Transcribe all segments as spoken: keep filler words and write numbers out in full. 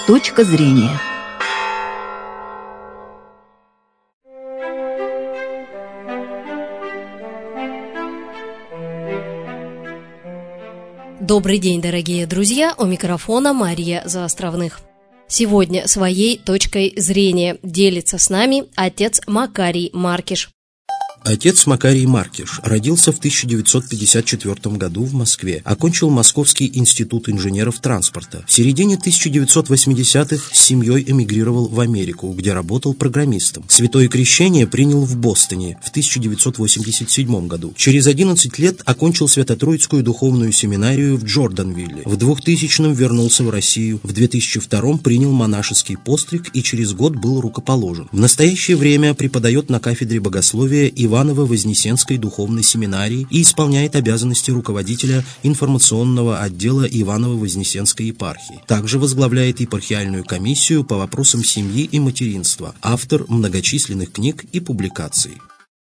Точка зрения. Добрый день, дорогие друзья, у микрофона Мария Заостровных. Сегодня своей точкой зрения делится с нами отец Макарий Маркиш. Отец Макарий Маркиш родился в тысяча девятьсот пятьдесят четвёртом году в Москве, окончил Московский институт инженеров транспорта. В середине тысяча девятьсот восьмидесятых с семьей эмигрировал в Америку, где работал программистом. Святое крещение принял в Бостоне в тысяча девятьсот восемьдесят седьмом году. Через одиннадцать лет окончил Свято-Троицкую духовную семинарию в Джорданвилле. В двухтысячном вернулся в Россию. В две тысячи втором принял монашеский постриг и через год был рукоположен. В настоящее время преподает на кафедре богословия и Иваново-Вознесенской духовной семинарии и исполняет обязанности руководителя информационного отдела Иваново-Вознесенской епархии. Также возглавляет епархиальную комиссию по вопросам семьи и материнства, автор многочисленных книг и публикаций.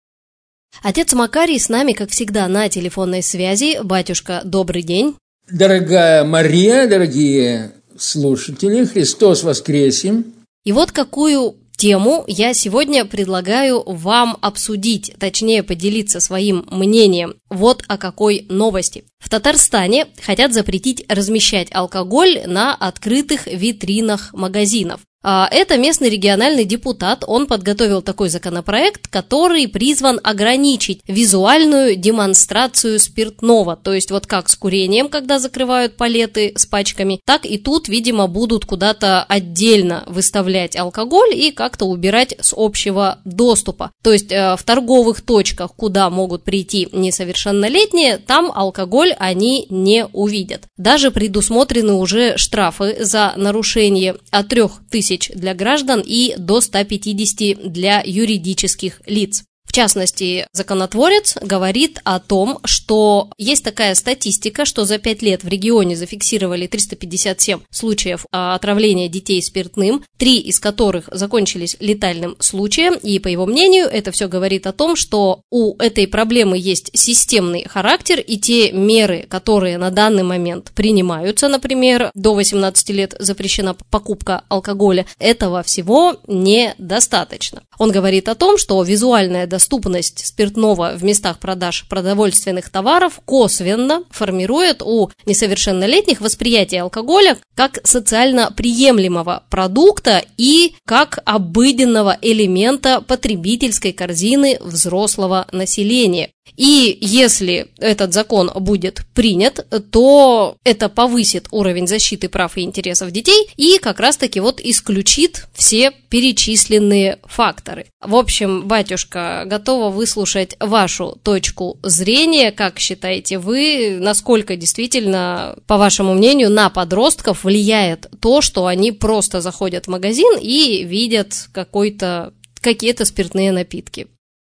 Отец Макарий с нами, как всегда, на телефонной связи. Батюшка, добрый день. Дорогая Мария, дорогие слушатели, Христос воскресе! И вот какую тему я сегодня предлагаю вам обсудить, точнее поделиться своим мнением. Вот о какой новости. В Татарстане хотят запретить размещать алкоголь на открытых витринах магазинов. Это местный региональный депутат, он подготовил такой законопроект, который призван ограничить визуальную демонстрацию спиртного, то есть вот как с курением, когда закрывают палеты с пачками, так и тут, видимо, будут куда-то отдельно выставлять алкоголь и как-то убирать с общего доступа. То есть в торговых точках, куда могут прийти несовершеннолетние, там алкоголь они не увидят. Даже предусмотрены уже штрафы за нарушение от трех тысяч для граждан и до ста пятидесяти для юридических лиц. В частности, законотворец говорит о том, что есть такая статистика, что за пять лет в регионе зафиксировали триста пятьдесят семь случаев отравления детей спиртным, три из которых закончились летальным случаем, и, по его мнению, это все говорит о том, что у этой проблемы есть системный характер, и те меры, которые на данный момент принимаются, например, до восемнадцати лет запрещена покупка алкоголя, этого всего недостаточно. Он говорит о том, что визуальная доступность спиртного в местах продаж продовольственных товаров косвенно формирует у несовершеннолетних восприятие алкоголя как социально приемлемого продукта и как обыденного элемента потребительской корзины взрослого населения. И если этот закон будет принят, то это повысит уровень защиты прав и интересов детей и как раз-таки вот исключит все перечисленные факторы. В общем, батюшка, готова выслушать вашу точку зрения. Как считаете вы, насколько действительно, по вашему мнению, на подростков влияет то, что они просто заходят в магазин и видят какой-то, какие-то спиртные напитки?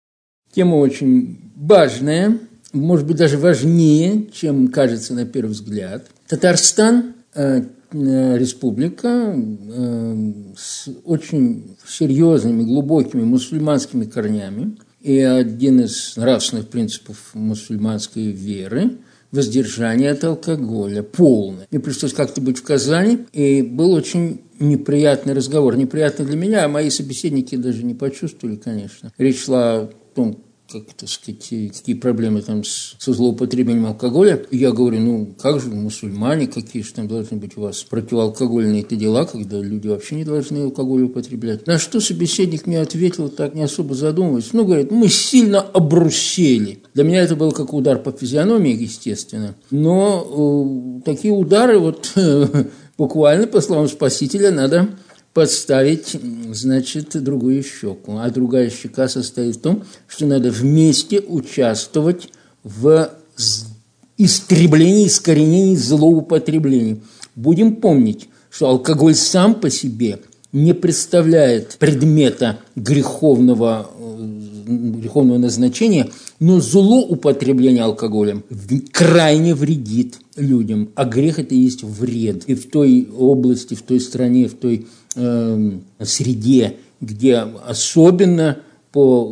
Тема очень важная, может быть, даже важнее, чем кажется на первый взгляд. Татарстан э, э, республика э, с очень серьезными, глубокими мусульманскими корнями. И один из нравственных принципов мусульманской веры – воздержание от алкоголя, полное. Мне пришлось как-то быть в Казани, и был очень неприятный разговор. Неприятный для меня, а мои собеседники даже не почувствовали, конечно. Речь шла о том, как, так сказать, какие проблемы там с, со злоупотреблением алкоголя. И я говорю, ну, как же мусульмане, какие же там должны быть у вас противоалкогольные-то дела, когда люди вообще не должны алкоголь употреблять. На что собеседник мне ответил, так не особо задумываясь. Ну, говорит, мы сильно обрусели. Для меня это был как удар по физиономии, естественно. Но э, такие удары, вот буквально, по словам Спасителя, надо подставить, значит, другую щеку. А другая щека состоит в том, что надо вместе участвовать в истреблении, искоренении злоупотреблений. Будем помнить, что алкоголь сам по себе не представляет предмета греховного, греховного назначения, но злоупотребление алкоголем крайне вредит людям. А грех – это и есть вред. И в той области, в той стране, в той э, среде, где особенно по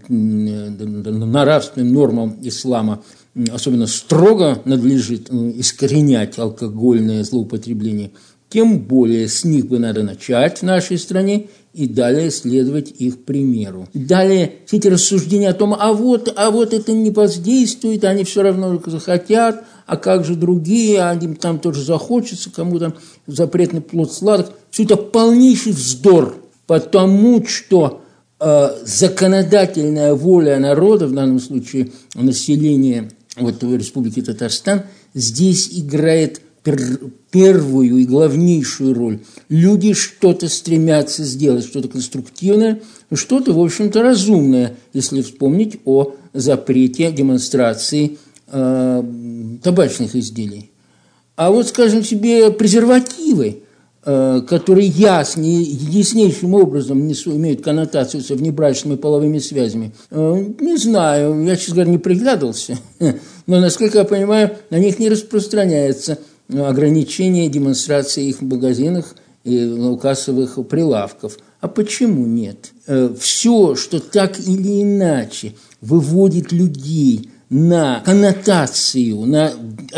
нравственным нормам ислама особенно строго надлежит искоренять алкогольное злоупотребление, тем более с них бы надо начать в нашей стране и далее следовать их примеру. Далее все эти рассуждения о том, а вот, а вот это не воздействует, они все равно захотят, а как же другие, а им там тоже захочется, кому там запретный плод сладок. Все это полнейший вздор, потому что э, законодательная воля народа, в данном случае населения вот, Республики Татарстан, здесь играет первую и главнейшую роль. Люди что-то стремятся сделать, что-то конструктивное, что-то, в общем-то, разумное, если вспомнить о запрете демонстрации э, табачных изделий. А вот, скажем себе, презервативы, э, которые яснее, яснейшим образом несу, имеют коннотацию со внебрачными половыми связями, э, не знаю, я, честно говоря, не приглядывался, но, насколько я понимаю, на них не распространяется ограничение демонстрации их в магазинах и у кассовых прилавков. А почему нет? Все, что так или иначе выводит людей на коннотацию, на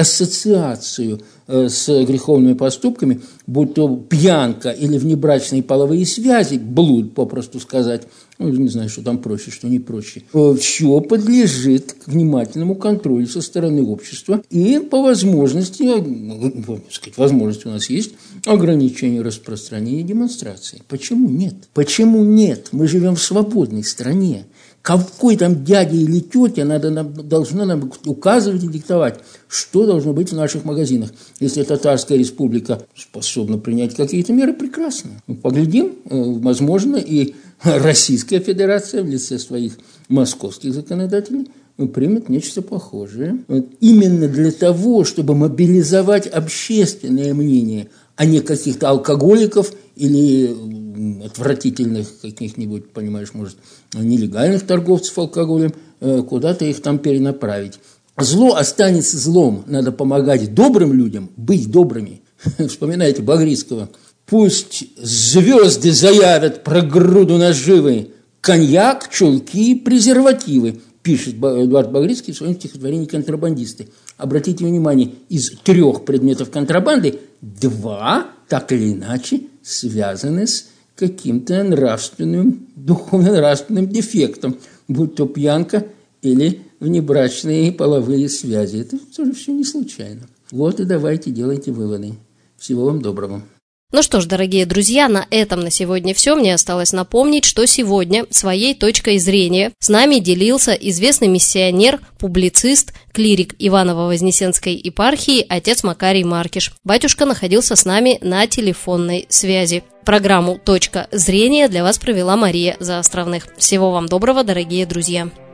ассоциацию с греховными поступками, будь то пьянка или внебрачные половые связи, блуд, попросту сказать, ну, не знаю, что там проще, что не проще, все подлежит к внимательному контролю со стороны общества и по возможности, ну, сказать, возможность у нас есть, ограничение распространения демонстраций. Почему нет? Почему нет? Мы живем в свободной стране. Какой там дядя или тетя надо, нам, должна нам указывать и диктовать, что должно быть в наших магазинах. Если Татарская Республика способна принять какие-то меры, прекрасно. Мы поглядим, возможно, и Российская Федерация в лице своих московских законодателей примет нечто похожее. Вот именно для того, чтобы мобилизовать общественное мнение, а не каких-то алкоголиков или отвратительных каких-нибудь, понимаешь, может, нелегальных торговцев алкоголем, куда-то их там перенаправить. Зло останется злом. Надо помогать добрым людям быть добрыми. Вспоминайте Багрицкого. Пусть звезды заявят про груду наживы, коньяк, чулки, презервативы, пишет Эдуард Багрицкий в своем стихотворении «Контрабандисты». Обратите внимание, из трех предметов контрабанды два так или иначе связаны с каким-то нравственным, духовно-нравственным дефектом, будь то пьянка или внебрачные половые связи. Это тоже все не случайно. Вот и давайте делайте выводы. Всего вам доброго. Ну что ж, дорогие друзья, на этом на сегодня все. Мне осталось напомнить, что сегодня своей точкой зрения с нами делился известный миссионер, публицист, клирик Иваново-Вознесенской епархии отец Макарий Маркиш. Батюшка находился с нами на телефонной связи. Программу «Точка зрения» для вас провела Мария Заостровных. Всего вам доброго, дорогие друзья.